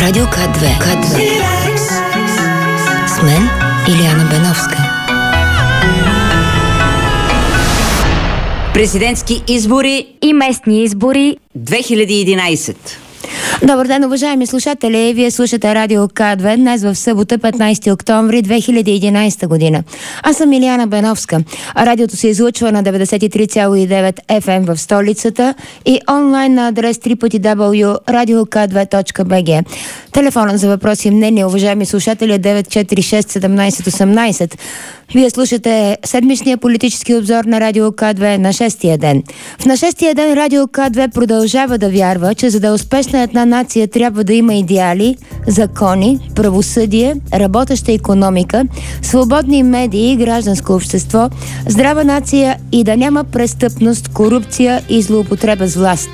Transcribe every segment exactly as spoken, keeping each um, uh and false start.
Радио К две. К две. С мен Илияна Беновска. Президентски избори и местни избори две хиляди и единайсет. Добър ден, уважаеми слушатели! Вие слушате Радио К две днес в събота, петнайсети октомври две хиляди и единайсета година. Аз съм Илияна Беновска. Радиото се излъчва на деветдесет и три цяло и девет еф ем в столицата и онлайн на адрес дабъл ю дабъл ю дабъл ю точка радио к две точка би джи. Телефонът за въпроси и мнения, уважаеми слушатели, е девет четири шест седемнайсет осемнайсет. Вие слушате седмичния политически обзор на Радио К две на шестия ден. В на шестия ден Радио К две продължава да вярва, че за да е успешна една нация трябва да има идеали, закони, правосъдие, работеща икономика, свободни медии и гражданско общество, здрава нация и да няма престъпност, корупция и злоупотреба с власт.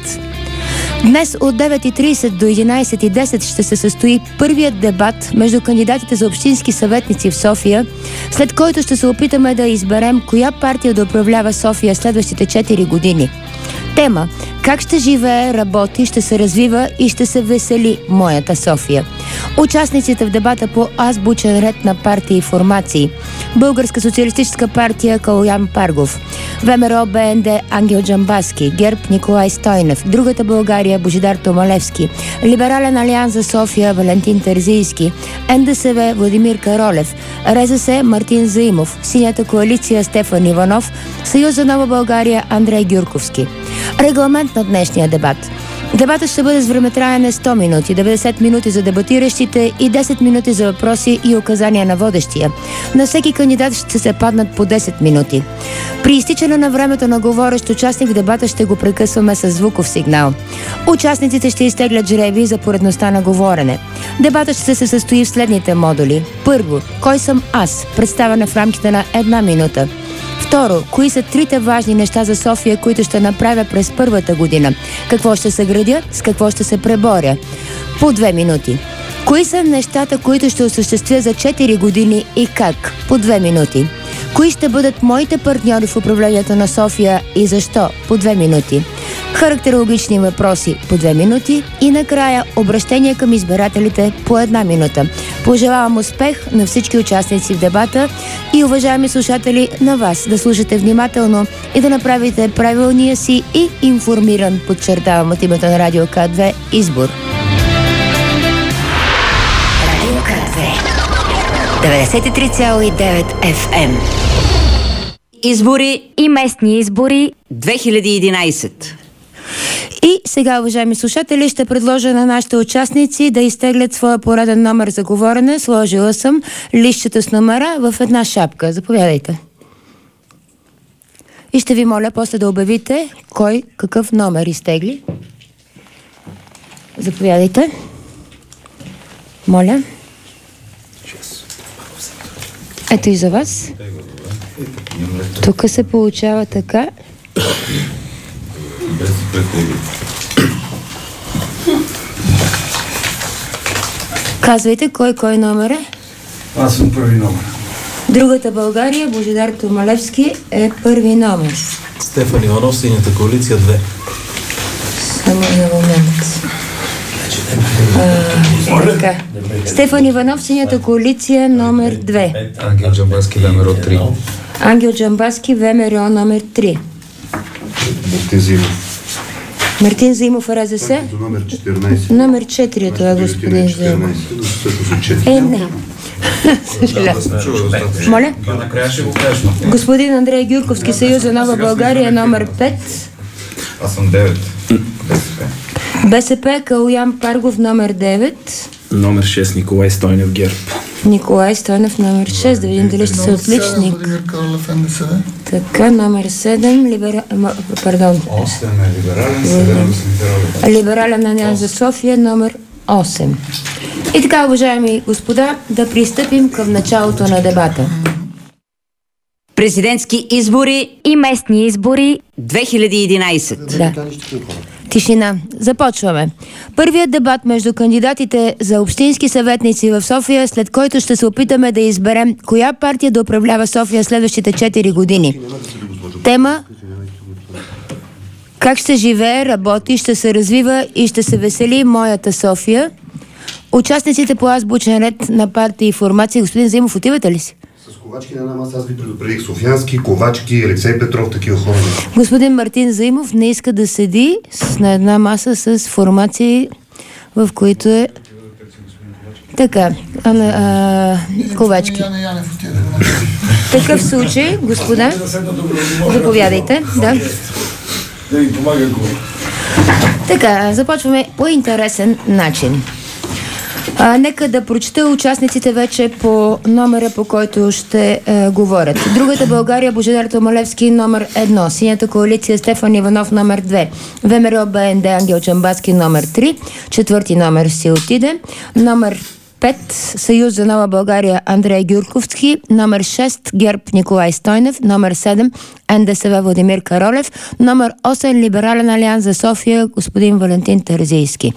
Днес от девет и трийсет до единайсет и десет ще се състои първият дебат между кандидатите за общински съветници в София, след който ще се опитаме да изберем коя партия да управлява София следващите четири години. Тема: как ще живее, работи, ще се развива и ще се весели моята София. Участниците в дебата по азбучен ред на партии и формации: Българска социалистическа партия Калоян Паргов, ВМРО БНД Ангел Джамбазки, ГЕРБ Николай Стойнев, Другата България Божидар Томалевски, Либерален алианс за София Валентин Терзийски, ен де ес ве Владимир Каролев, ер ес ес Мартин Заимов, Синята коалиция Стефан Иванов, Съюз за нова България Андрей Гюрковски. Регламент на днешния дебат: дебатът ще бъде с времетраене сто минути, деветдесет минути за дебатиращите и десет минути за въпроси и указания на водещия. На всеки кандидат ще се паднат по десет минути. При изтичане на времето на говорещ участник в дебата ще го прекъсваме с звуков сигнал. Участниците ще изтеглят жребий за поредността на говорене. Дебатът ще се състои в следните модули. Първо, кой съм аз? Представяне в рамките на една минута. Второ, кои са трите важни неща за София, които ще направя през първата година? Какво ще се градя? С какво ще се преборя? По две минути. Кои са нещата, които ще осъществя за четири години и как? По две минути. Кои ще бъдат моите партньори в управлението на София и защо? По две минути. Характерологични въпроси по две минути и накрая обращение към избирателите по една минута. Пожелавам успех на всички участници в дебата и, уважаеми слушатели, на вас да слушате внимателно и да направите правилния си и информиран, подчертавам от името на Радио К две, избор. Радио К две. деветдесет и три цяло и девет еф ем. Избори и местни избори две хиляди и единайсет. И сега, уважаеми слушатели, ще предложа на нашите участници да изтеглят своя пореден номер за говорене. Сложила съм листчета с номера в една шапка. Заповядайте. И ще ви моля после да обявите кой какъв номер изтегли. Заповядайте. Моля. Ето и за вас. Тук се получава така. Казвайте кой кой номер е. Аз съм първи номер. Другата България Божидар Томалевски е първи номер. Стефан Иванов, Синята коалиция две. Само на момент. А, така. Стефан Иванов, Синята коалиция номер две. Ангел Джамбазки, ВМРО три. Ангел Джамбазки, ВМРО номер три. Мартин Заимов. Мартин Заимов, ер ес ес. Номер четиринайсет. Номер четири е това, господин Заимов. Е, не. Съжалявам. Моля? Господин Андрей Гюрковски, Съюз за нова България, номер пет. Аз съм девет. БСП. БСП, Калоян Паргов, номер девет. Номер шест, Николай Стойнев, ГЕРБ. Николай Стойнев, номер шест. Да видим дали ще се отличник. Така, номер седем. Либера... Пардон. осем е либерален, седем е Либерален алианс за София, номер осем. И така, уважаеми господа, да пристъпим към началото на дебата. Президентски избори и местни избори две хиляди и единайсет. Да. Тишина. Започваме. Първият дебат между кандидатите за общински съветници в София, след който ще се опитаме да изберем коя партия да управлява София следващите четири години. Тема: как ще живее, работи, ще се развива и ще се весели моята София. Участниците по азбучен ред на партии и формации. Господин Заимов, отивате ли си? С Ковачки на една маса, аз ви предупредих. Софиянски, Ковачки, Алексей Петров, такива хора. Господин Мартин Заимов не иска да седи с, на една маса с формации, в които е така, а, а, Ковачки. Такъв случай, господа, заповядайте. Да. Така, започваме по интересен начин. А, нека да прочета участниците вече по номера, по който ще е, говорят. Другата България, Божидар Томалевски, номер едно. Синята коалиция, Стефан Иванов, номер две. ВМРО БНД, Ангел Джамбазки, номер три. Четвърти номер си отиде. Номер пет. Съюз за нова България, Андрей Гюрковски. Номер шест. ГЕРБ, Николай Стойнев. Номер седем. НДСВ, Владимир Каролев. Номер осем. Либерален алианс за София, господин Валентин Терзийски.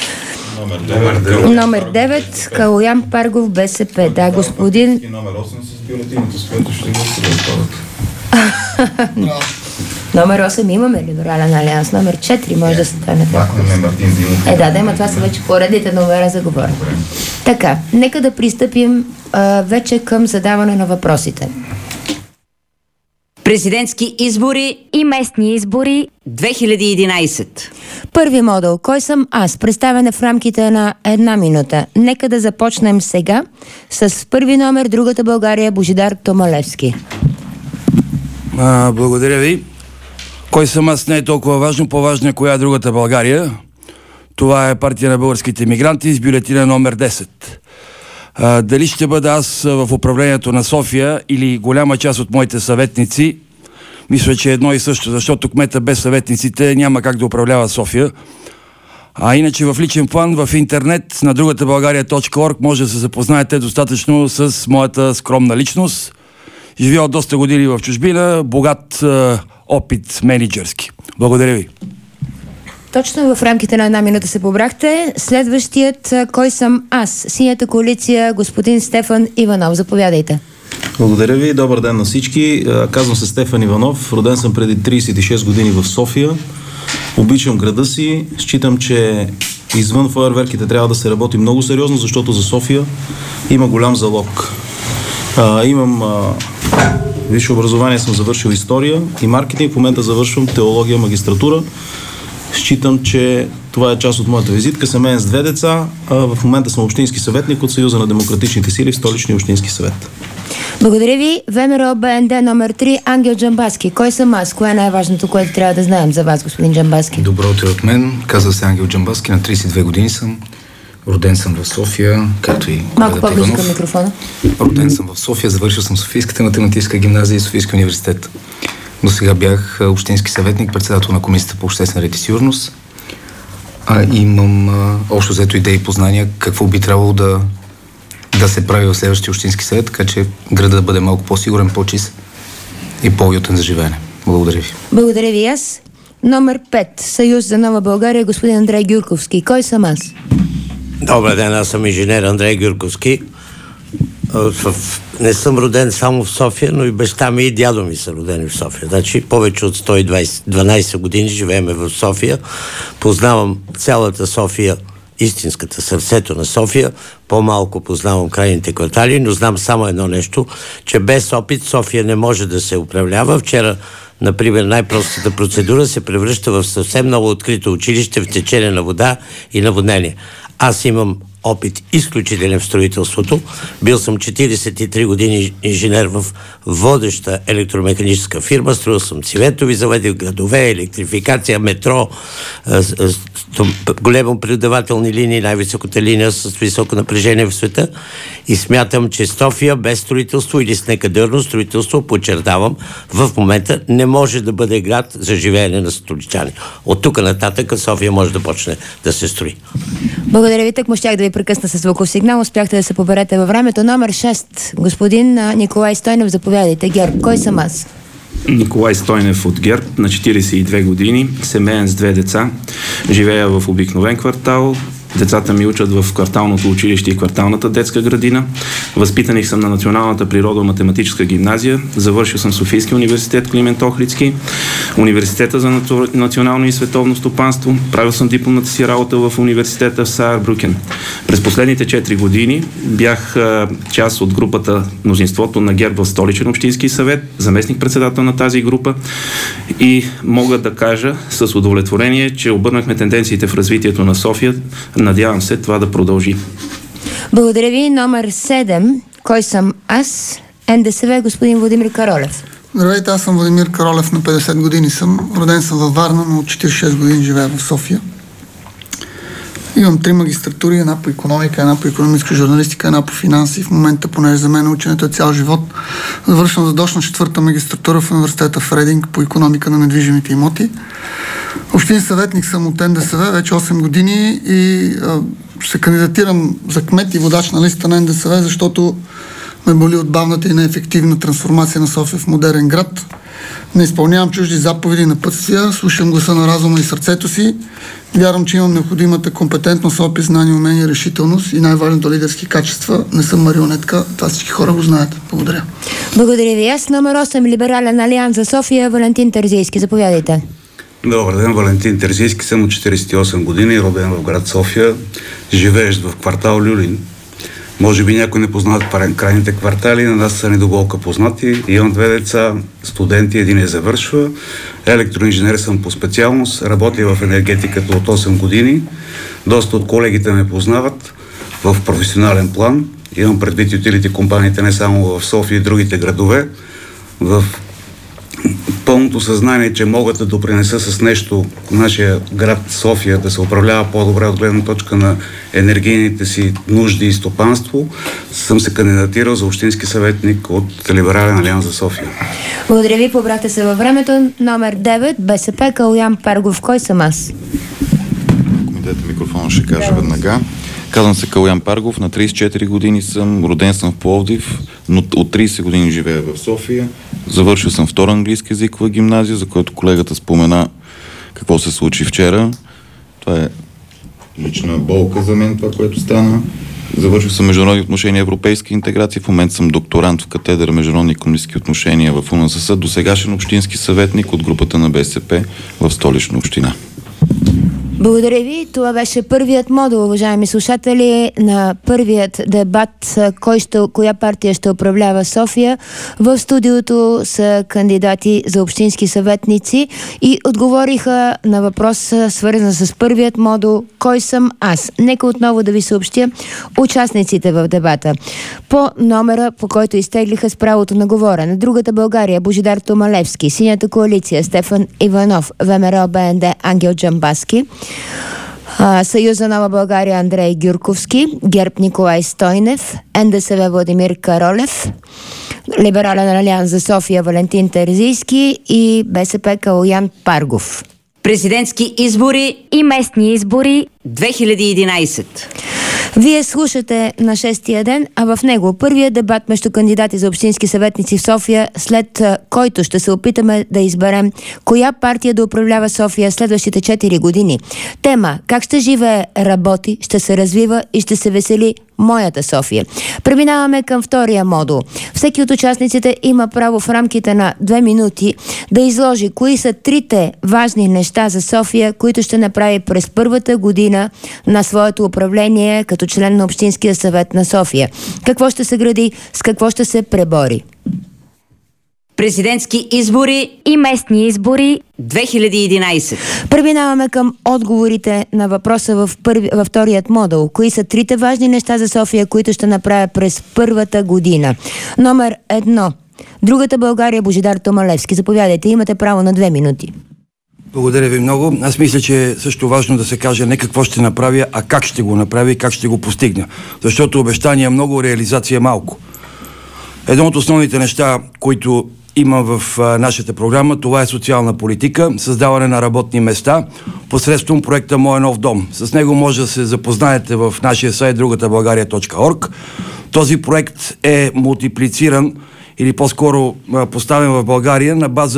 Номер девет. Калоян Паргов, БСП. Да, господин... И номер осем с бюлетината, с което ще го разпадат. Номер осем имаме Либерален алианс. Номер четири може да се стане това. Е, да, да, има това са вече поредните номера за говоря. Така, нека да пристъпим а, вече към задаване на въпросите. Президентски избори и местни избори две хиляди и единайсет. Първи модул. Кой съм аз? Представяне в рамките на една минута. Нека да започнем сега с първи номер, другата България, Божидар Томалевски. А, благодаря ви. Кой съм аз не е толкова важно, по-важно е коя е другата България. Това е партия на българските мигранти с бюлетина номер десет. А, дали ще бъда аз в управлението на София или голяма част от моите съветници, мисля, че е едно и също, защото кмета без съветниците няма как да управлява София. А иначе в личен план в интернет на другата България точка орг може да се запознаете достатъчно с моята скромна личност. Живея от доста години в чужбина, богат е, опит менеджерски. Благодаря ви. Точно в рамките на една минута се побрахте. Следващият, кой съм аз? Синята коалиция, господин Стефан Иванов. Заповядайте. Благодаря ви. Добър ден на всички. Казвам се Стефан Иванов. Роден съм преди трийсет и шест години в София. Обичам града си. Считам, че извън фойерверките трябва да се работи много сериозно, защото за София има голям залог. А, имам а, висше образование, съм завършил история и маркетинг. В момента завършвам теология, магистратура. Считам, че това е част от моята визитка. Семейен с две деца. А в момента съм общински съветник от Съюза на демократичните сили в Столичния общински съвет. Благодаря ви. ВМРО БНД номер три, Ангел Джамбазки. Кой съм аз? Кое е най-важното, което трябва да знаем за вас, господин Джамбазки? Добро утро от мен. Казва се Ангел Джамбазки. На трийсет и две години съм. Роден съм в София, както и малко по-близо към микрофона. Роден съм в София, завършил съм Софийската математическа гимназия и Софийския университет. До сега бях общински съветник, председател на Комисията по обществен ред и сигурност. А, имам а, общо взето идеи и познания какво би трябвало да, да се прави в следващия общински съвет, така че града да бъде малко по-сигурен, по-чист и по-уютен за живеене. Благодаря ви. Благодаря ви аз. Номер пет. Съюз за нова България, господин Андрей Гюрковски. Кой съм аз? Добър ден, аз съм инженер Андрей Гюрковски. Не съм роден само в София, но и баща ми и дядо ми са родени в София. Значи повече от сто и дванайсет години живееме в София. Познавам цялата София, истинската, сърцето на София. По-малко познавам крайните квартали, но знам само едно нещо, че без опит София не може да се управлява. Вчера, например, най-простата процедура се превръща в съвсем много открито училище в течение на вода и наводнение. Аз имам опит изключителен в строителството. Бил съм четирийсет и три години инженер в водеща електромеханическа фирма. Строил съм циментови заводи, градове, електрификация, метро, големо предавателни линии, най-високата линия с високо напрежение в света. И смятам, че София без строителство или с некадърно строителство, подчертавам, в момента не може да бъде град за живеене на столичани. От тук нататък София може да почне да се строи. Благодаря ви, так му щях да ви прекъсна с звуков сигнал. Успяхте да се поберете във времето. Номер шест. Господин Николай Стойнев, заповядайте. ГЕРБ. Кой съм аз? Николай Стойнев от ГЕРБ, на четирийсет и две години, семеен с две деца. Живея в обикновен квартал, Децата ми учат в кварталното училище и кварталната детска градина. Възпитаних съм на Националната природо-математическа гимназия. Завършил съм Софийския университет Климент Охридски, Университета за национално и световно стопанство. Правил съм дипломната си работа в университета в Саарбрюкен. През последните четири години бях а, част от групата мнозинството на ГЕРБ в Столичен общински съвет, заместник-председател на тази група и мога да кажа с удовлетворение, че обърнахме тенденциите в развитието на София. Надявам се това да продължи. Благодаря ви. Номер седем. Кой съм аз? НДСВ, господин Владимир Каролев. Здравейте, аз съм Владимир Каролев, на петдесет години съм. Роден съм във Варна, но от четиридесет и шест години живея в София. Имам три магистратури, една по икономика, една по икономическа журналистика, една по финанси. В момента, понеже за мен ученето е цял живот, завършвам задочна четвърта магистратура в университета в Рединг по икономика на недвижимите имоти. Общин съветник съм от НДСВ вече осем години и а, се кандидатирам за кмет и водач на листа на НДСВ, защото ме боли от бавната и неефективна трансформация на София в модерен град. Не изпълнявам чужди заповеди и напътствия, слушам гласа на разума и сърцето си. Вярвам, че имам необходимата компетентност, опит, знание, умение, решителност и най-важното лидерски качества. Не съм марионетка, това всички хора го знаят. Благодаря. Благодаря ви. Аз номер осем, Либерален алианс за София, Валентин Терзийски. Заповядайте. Добър ден, Валентин Терзийски, съм от четиридесет и осем години, роден в град София, живеещ в квартал Люлин. Може би някои не познават крайните квартали, на нас са ни до болка познати. Имам две деца, студенти, един я завършва. Електроинженер съм по специалност, работя в енергетиката от осем години. Доста от колегите ме познават в професионален план. Имам предвид ютилити компаниите не само в София и другите градове. В пълното съзнание, че могат да допринеса с нещо нашия град София да се управлява по-добре от гледна точка на енергийните си нужди и стопанство, съм се кандидатирал за общински съветник от Либерален алианс за София. Благодаря ви, побрахте се във времето. Номер девет, БСП, Калоян Паргов. Кой съм аз? Ако ми дадете микрофона, ще кажа да. веднага. Казвам се Калоян Паргов, на тридесет и четири години съм, роден съм в Пловдив, но от тридесет години живея в София. Завършил съм втора английски езикова гимназия, за който колегата спомена какво се случи вчера. Това е лична болка за мен, това, което стана. Завършил съм международни отношения и европейска интеграция. В момента съм докторант в катедра международни икономически отношения в УНСС, досегашен общински съветник от групата на БСП в Столична община. Благодаря ви. Това беше първият модул, уважаеми слушатели, на първият дебат кой ще, коя партия ще управлява София. В студиото са кандидати за общински съветници и отговориха на въпрос, свързан с първият модул кой съм аз. Нека отново да ви съобщя участниците в дебата. По номера, по който изтеглиха с правото на говорене: Другата България, Божидар Томалевски; Синята коалиция, Стефан Иванов; ВМРО БНД, Ангел Джамбаски; Съюза Нова България, Андрей Гюрковски; ГЕРБ, Николай Стойнев; НДСВ, Владимир Каролев; Либерален алианс за София, Валентин Терзийски и БСП, Калоян Паргов. Президентски избори и местни избори две хиляди и единадесет. Вие слушате на шестия ден, а в него първият дебат между кандидати за общински съветници в София, след който ще се опитаме да изберем коя партия да управлява София следващите четири години. Тема: как ще живее, работи, ще се развива и ще се весели моята София. Преминаваме към втория модул. Всеки от участниците има право в рамките на две минути да изложи кои са трите важни неща за София, които ще направи през първата година на своето управление като член на Общинския съвет на София. Какво ще се гради, с какво ще се пребори. Президентски избори и местни избори две хиляди и единадесет. Преминаваме към отговорите на въпроса в първи, във вторият модул. Кои са трите важни неща за София, които ще направя през първата година? Номер едно. Другата България, Божидар Томалевски. Заповядайте, имате право на две минути. Благодаря ви много. Аз мисля, че е също важно да се каже не какво ще направя, а как ще го направя и как ще го постигна. Защото обещания много, реализация малко. Едно от основните неща, които има в а, нашата програма, това е социална политика, създаване на работни места посредством проекта Моя нов дом. С него може да се запознаете в нашия сайт другата българия точка орг. Този проект е мултиплициран или по-скоро а, поставен в България на база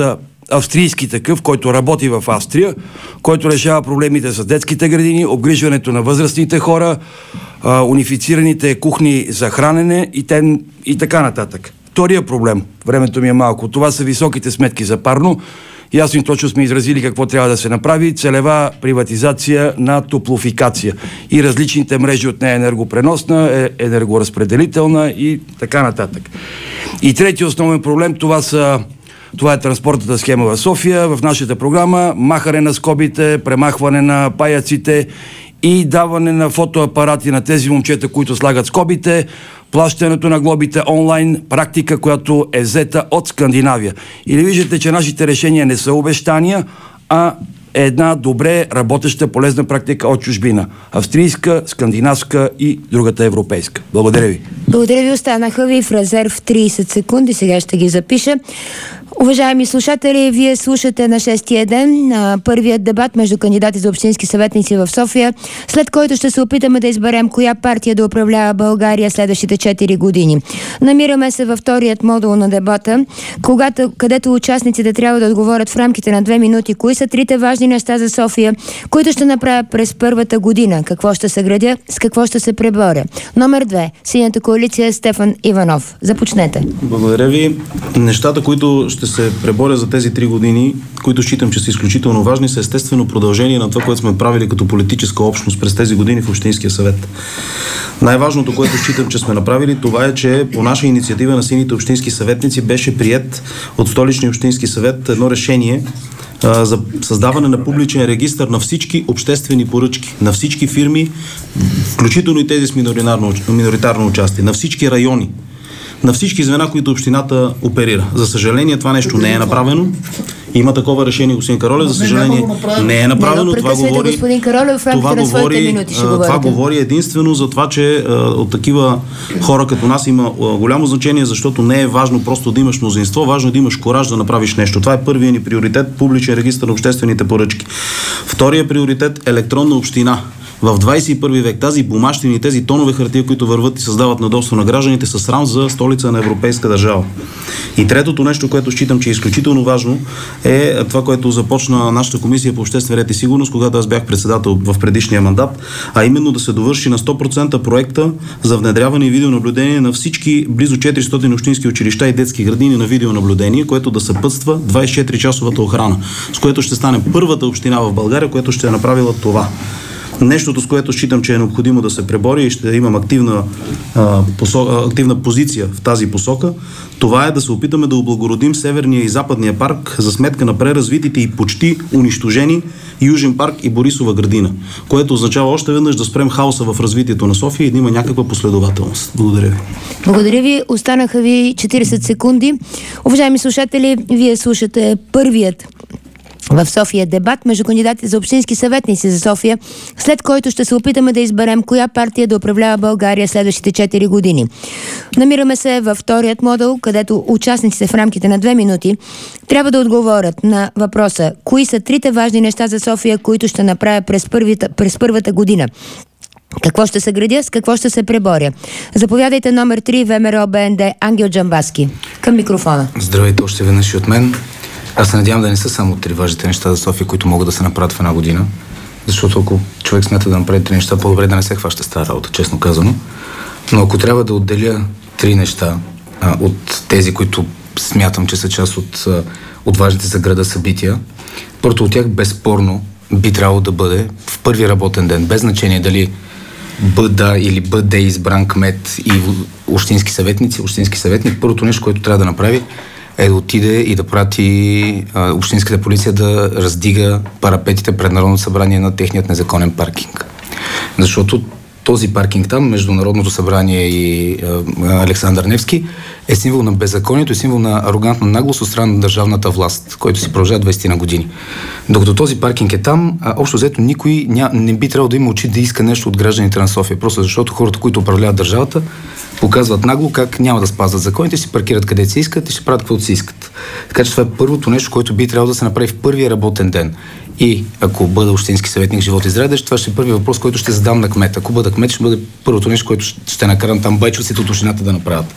австрийски такъв, който работи в Австрия, който решава проблемите с детските градини, обгрижването на възрастните хора, а, унифицираните кухни за хранене и, тен, и така нататък. Втория проблем, времето ми е малко, това са високите сметки за парно. Ясно и точно сме изразили какво трябва да се направи. Целева приватизация на топлофикация и различните мрежи от нея, енергопреносна, енергоразпределителна и така нататък. И трети основен проблем, това са Това е транспортната схема в София. В нашата програма махане на скобите, премахване на паяците и даване на фотоапарати на тези момчета, които слагат скобите, плащането на глобите онлайн, практика, която е взета от Скандинавия. Или виждате, че нашите решения не са обещания, а е една добре работеща полезна практика от чужбина. Австрийска, скандинавска и другата европейска. Благодаря ви. Благодаря ви, останаха ви в резерв трийсет секунди, сега ще ги запиша. Уважаеми слушатели, вие слушате на шестия ден на първият дебат между кандидати за общински съветници в София, след който ще се опитаме да изберем коя партия да управлява България следващите четири години. Намираме се във вторият модул на дебата, когато, където участниците трябва да отговорят в рамките на две минути кои са трите важни неща за София, които ще направя през първата година, какво ще се градя, с какво ще се преборя. Номер две. Синята коалиция, Стефан Иванов. Започнете. Благодаря ви. Нещата, които ще се преборя за тези три години, които считам, че са изключително важни, са естествено продължение на това, което сме правили като политическа общност през тези години в Общинския съвет. Най-важното, което считам, че сме направили, това е, че по наша инициатива на сините общински съветници беше приет от Столичния общински съвет едно решение а, за създаване на публичен регистър на всички обществени поръчки, на всички фирми, включително и тези с миноритарно участие, на всички райони, на всички звена, които общината оперира. За съжаление, това нещо не е направено. Има такова решение, господин Каролев. За съжаление, не е направено. Не, това говори, господин Каролев, в рамките на своите минути ще говорите. Това говори единствено за това, че а, от такива хора като нас има а, голямо значение, защото не е важно просто да имаш мнозинство, важно е да имаш кораж да направиш нещо. Това е първият ни приоритет – публичен регистър на обществените поръчки. Втория приоритет – електронна община. В двадесет и първи век тази бумащини, тези тонове хартия, които върват и създават недоволство на гражданите, са срам за столица на европейска държава. И третото нещо, което считам, че е изключително важно, е това, което започна нашата комисия по обществен ред и сигурност, когато аз бях председател в предишния мандат, а именно да се довърши на сто процента проекта за внедряване и видеонаблюдение на всички близо четиристотин общински училища и детски градини на видеонаблюдение, което да съпътства двадесет и четири часовата охрана, с което ще стане първата община в България, която ще е направила това. Нещото, с което считам, че е необходимо да се пребори и ще имам активна, а, посо, активна позиция в тази посока, това е да се опитаме да облагородим Северния и Западния парк за сметка на преразвитите и почти унищожени Южен парк и Борисова градина, което означава още веднъж да спрем хаоса в развитието на София и да има някаква последователност. Благодаря ви. Благодаря ви. Останаха ви четирийсет секунди. Уважаеми слушатели, вие слушате първият в София дебат между кандидатите за общински съветници за София, след който ще се опитаме да изберем коя партия да управлява България следващите четири години. Намираме се във вторият модул, където участниците в рамките на две минути трябва да отговорят на въпроса кои са трите важни неща за София, които ще направя през, първите, през първата година. Какво ще се градя, с какво ще се преборя. Заповядайте, номер три, ВМРО БНД, Ангел Джамбаски. Към микрофона. Здравейте още веднъж и от мен. Аз се надявам да не са само три важните неща за София, които могат да се направят в една година, защото ако човек смята да направи три неща, по-добре да не се хваща с тази работа, честно казано. Но ако трябва да отделя три неща а, от тези, които смятам, че са част от, а, от важните за града събития, първото от тях безспорно би трябвало да бъде в първи работен ден, без значение дали бъда или бъде избран кмет и общински съветници, общински съветник, първото нещо, което трябва да направи, е да отиде и да прати а, общинската полиция да раздига парапетите пред Народното събрание на техният незаконен паркинг. Защото този паркинг там, между Народното събрание и а, Александър Невски, е символ на беззаконието, е символ на арогантна наглост от страна на държавната власт, който си продължава двадесет на години. Докато този паркинг е там, а, общо взето никой ня, не би трябвало да има очи да иска нещо от гражданите на София, просто защото хората, които управляват държавата, показват нагло как няма да спазват законите, си паркират където си искат и ще правят каквото си искат. Така че това е първото нещо, което би трябвало да се направи в първия работен ден. и ако бъда общински съветник живот и здраве, това ще е първи въпрос, който ще задам на кмета. Ако бъда кмет, ще бъде първото нещо, което ще накарам там байчовците от общината да направят.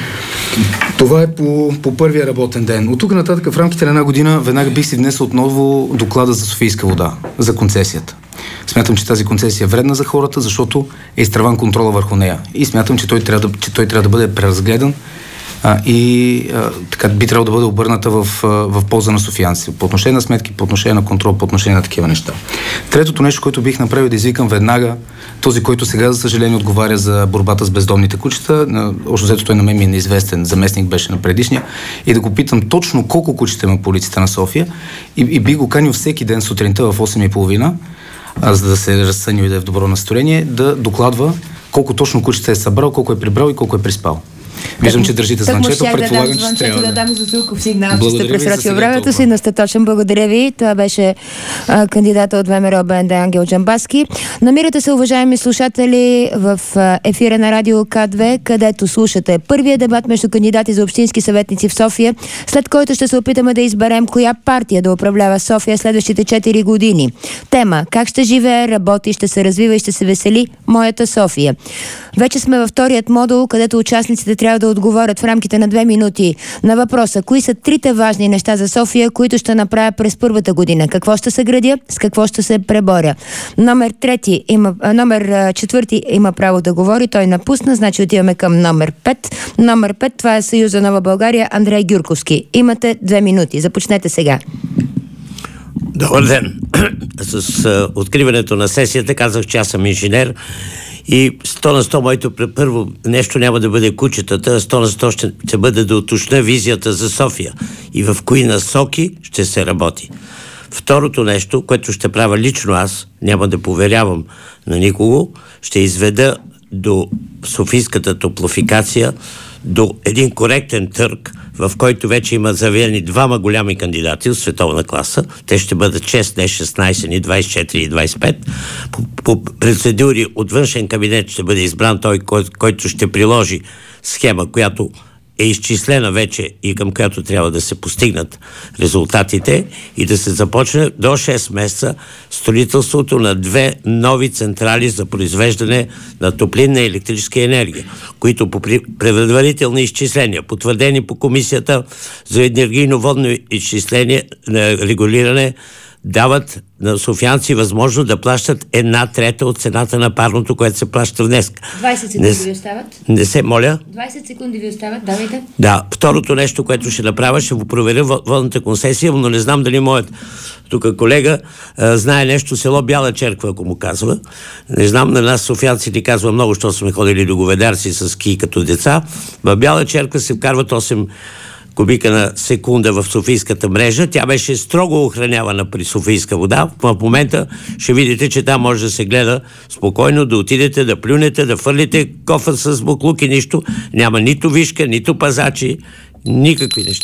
Това е по, по първия работен ден. От тук нататък в рамките на една година веднага бих си внесъл отново доклада за Софийска вода, за концесията. Смятам, че тази концесия е вредна за хората, защото е изтърван контрола върху нея. И смятам, че той трябва да, че той трябва да бъде преразгледан а, и а, така би трябвало да бъде обърната в, в полза на софиянци. По отношение на сметки, по отношение на контрол, по отношение на такива неща. Третото нещо, което бих направил, да извикам веднага този, който сега, за съжаление, отговаря за борбата с бездомните кучета. Още взето той на мен ми е неизвестен, заместник беше на предишния, и да го питам точно колко кучета има по улиците на София и, и би го канил всеки ден сутринта в осем и половина, а, за да се разсъни и да е в добро настроение, да докладва колко точно кучета е събрал, колко е прибрал и колко е приспал. Виждам, че държите звънчето, предполагам, че трябва да дам за звуков сигнал, че Благодаря сте ви за пресрочил сега времето си, но сте точен. Благодаря ви. Това беше а, кандидата от ВМРО БНД Ангел Джамбазки. Намирате се, уважаеми слушатели, в а, ефира на Радио К две, където слушате първия дебат между кандидати за общински съветници в София, след който ще се опитаме да изберем коя партия да управлява София следващите четири години. Тема: как ще живее, работи, ще се развива и ще се весели моята София. Вече сме във вторият модул, където участниците трябва да отговорят в рамките на две минути на въпроса: кои са трите важни неща за София, които ще направя през първата година? Какво ще се градя? С какво ще се преборя? Номер трети има, номер четвърти има право да говори. Той напусна, значи отиваме към номер пет. Номер пет, това е Съюза Нова България, Андрей Гюрковски. Имате две минути. Започнете сега. Добър ден! С а, откриването на сесията казах, че аз съм инженер и сто на сто моето първо нещо няма да бъде кучетата, сто на сто ще, ще бъде да уточня визията за София и в кои насоки ще се работи. Второто нещо, което ще правя лично аз, няма да поверявам на никого, ще изведа до софийската топлофикация, до един коректен търг, в който вече има завиени двама голями кандидати от световна класа. Те ще бъдат шест, не шестнайсет, ни двайсет и четири и двайсет и пет. По, по процедури от външен кабинет ще бъде избран той, кой, който ще приложи схема, която е изчислена вече и към която трябва да се постигнат резултатите и да се започне до шест месеца строителството на две нови централи за произвеждане на топлинна и електрическа енергия, които по предварителни изчисления, потвърдени по Комисията за енергийно-водно изчисление на регулиране, дават на софиянци възможност да плащат една трета от цената на парното, което се плаща днес. двайсет секунди ви остават. Не се моля. двайсет секунди ви остават, давайте. Да, второто нещо, което ще направя, ще го проверя водната концесия, но не знам дали моят тук колега а, знае нещо, село Бяла черква, ако му казва. Не знам, на нас софиянци ни казва много, защото сме ходили до говедарци с ски като деца. В Бяла черква се вкарват осем кубика на секунда в Софийската мрежа. Тя беше строго охранявана при Софийска вода. В момента ще видите, че там може да се гледа спокойно, да отидете, да плюнете, да фърлите кофа с буклук и нищо. Няма нито вишка, нито пазачи, никакви неща.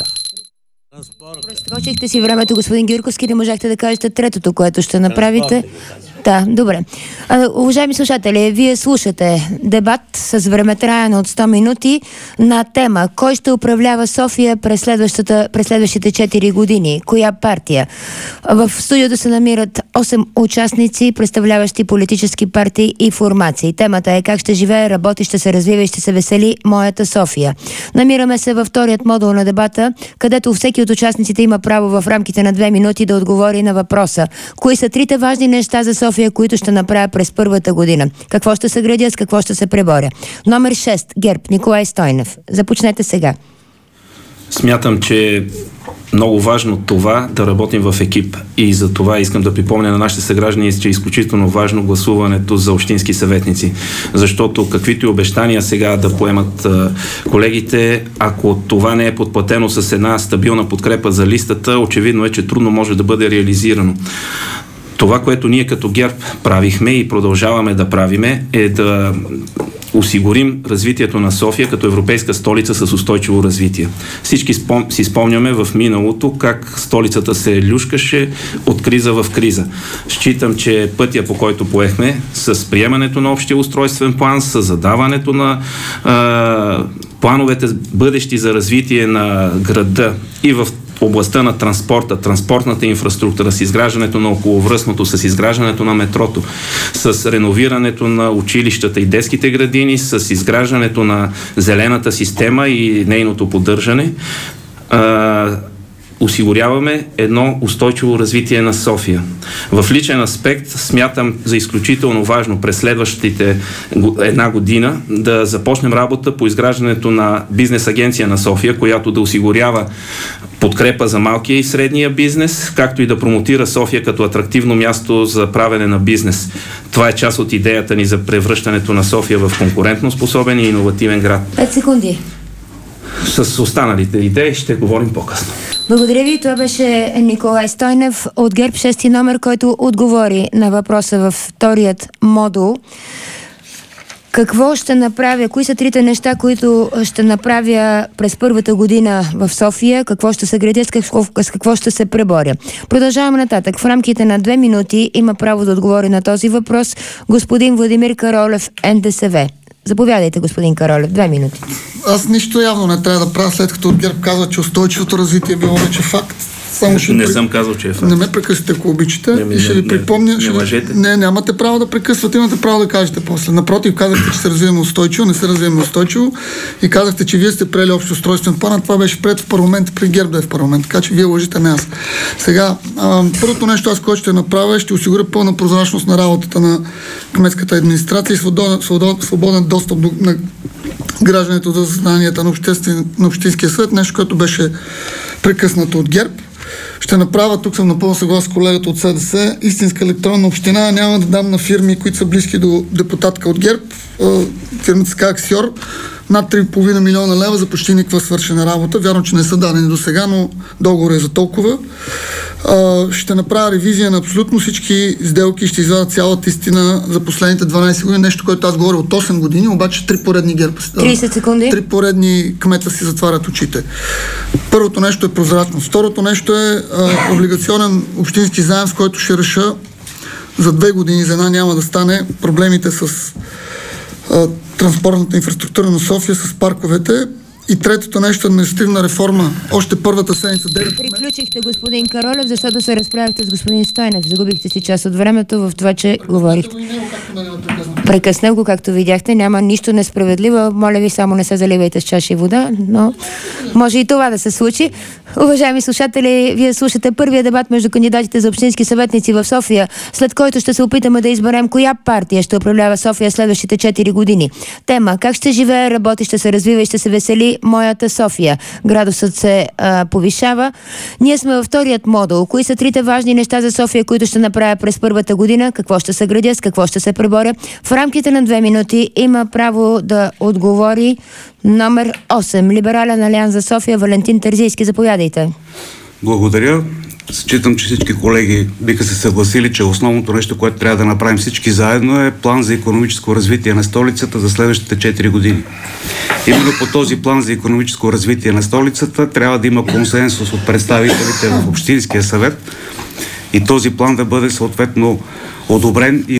Прескочихте си времето, господин Гюрковски, не можахте да кажете третото, което ще направите. Да, добре. А, уважаеми слушатели, вие слушате дебат с времетраене от сто минути на тема: кой ще управлява София през, през следващите четири години? Коя партия? В студиото се намират осем участници, представляващи политически партии и формации. Темата е: как ще живее, работи, ще се развива и ще се весели моята София. Намираме се във вторият модул на дебата, където всеки от участниците има право в рамките на две минути да отговори на въпроса: кои са трите важни неща за София, които ще направя през първата година? Какво ще се градя, с какво ще се преборя? Номер шест. ГЕРБ. Николай Стойнев. Започнете сега. Смятам, че е много важно това да работим в екип. И за това искам да припомня на нашите съграждани, че е изключително важно гласуването за общински съветници. Защото каквито и обещания сега да поемат а, колегите, ако това не е подплатено с една стабилна подкрепа за листата, очевидно е, че трудно може да бъде реализирано. Това, което ние като ГЕРБ правихме и продължаваме да правиме, е да осигурим развитието на София като европейска столица с устойчиво развитие. Всички спом... си спомняме в миналото как столицата се люшкаше от криза в криза. Считам, че пътя, по който поехме, с приемането на общия устройствен план, с задаването на а, плановете бъдещи за развитие на града и в областта на транспорта, транспортната инфраструктура, с изграждането на околовръстното, с изграждането на метрото, с реновирането на училищата и детските градини, с изграждането на зелената система и нейното поддържане, осигуряваме едно устойчиво развитие на София. В личен аспект смятам за изключително важно през следващите една година да започнем работа по изграждането на бизнес агенция на София, която да осигурява подкрепа за малкия и средния бизнес, както и да промотира София като атрактивно място за правене на бизнес. Това е част от идеята ни за превръщането на София в конкурентно способен и иновативен град. пет секунди. С останалите идеи ще говорим по-късно. Благодаря ви. Това беше Николай Стойнев от ГЕРБ, шести номер, който отговори на въпроса във вторият модул. Какво ще направя? Кои са трите неща, които ще направя през първата година в София? Какво ще се градя? С какво, с какво ще се преборя? Продължаваме нататък. В рамките на две минути има право да отговори на този въпрос господин Владимир Каролев, Н Д С В. Заповядайте, господин Каролев. Две минути. Аз нищо явно не трябва да правя, след като от ГЕРБ казва, че устойчивото развитие е било вече факт. Само ще не при... съм казал, че е факт. Не ме прекъсвате, ако обичате. Не, и ще не, ви припомня... Не, ще... не, не, нямате право да прекъсвате, имате право да кажете после. Напротив, казахте, че се развиваме устойчиво, не се развиваме устойчиво и казахте, че вие сте приели общо устройствен план, а това беше пред в парламент, при ГЕРБ да е в парламент, така че вие лъжите, не аз. Сега, а, първото нещо, аз което ще направя, е ще осигуря пълна прозрачност на работата на кметската администрация и свободен, свободен, свободен достъп до, на гражданите до заседанията на, на Общинския съвет, нещо, което беше прекъснато от ГЕРБ. Ще направя, тук съм напълно съгласен с колегата от С Д С, истинска електронна община, няма да дам на фирми, които са близки до депутатка от ГЕРБ, фирмата ска Аксиор, над три и половина милиона лева за почти никаква свършена работа. Вярно, че не са дадени до сега, но договор е за толкова. Ще направя ревизия на абсолютно всички сделки и ще извадя цялата истина за последните дванайсет години. Нещо, което аз говоря от осем години, обаче три поредни ГЕРБ. трийсет секунди. Три поредни кмета си затварят очите. Първото нещо е прозрачност. Второто нещо е а, облигационен общински заем, с който ще реша за две години, за една няма да стане, проблемите с а, транспортната инфраструктура на София, с парковете. И третото нещо, административна реформа, още първата седмица. Приключихте, господин Каролев, защото се разправяхте с господин Стойнев. Загубихте си част от времето в това, че говорихте. Прекъснах го, както видяхте. Няма нищо несправедливо. Моля ви, само не се заливайте с чаши вода, но може и това да се случи. Уважаеми слушатели, вие слушате първия дебат между кандидатите за общински съветници в София, след който ще се опитаме да изберем коя партия ще управлява София следващите четири години. Тема: как ще живее, работи, ще се развива и ще се весели моята София. Градусът се а, повишава. Ние сме във вторият модул. Кои са трите важни неща за София, които ще направя през първата година? Какво ще се градя? С какво ще се преборя? В рамките на две минути има право да отговори номер осем. Либерален алианс за София, Валентин Терзийски. Заповядайте. Благодаря. Считам, че всички колеги биха се съгласили, че основното нещо, което трябва да направим всички заедно, е план за икономическо развитие на столицата за следващите четири години. Именно по този план за икономическо развитие на столицата трябва да има консенсус от представителите в Общинския съвет и този план да бъде съответно одобрен и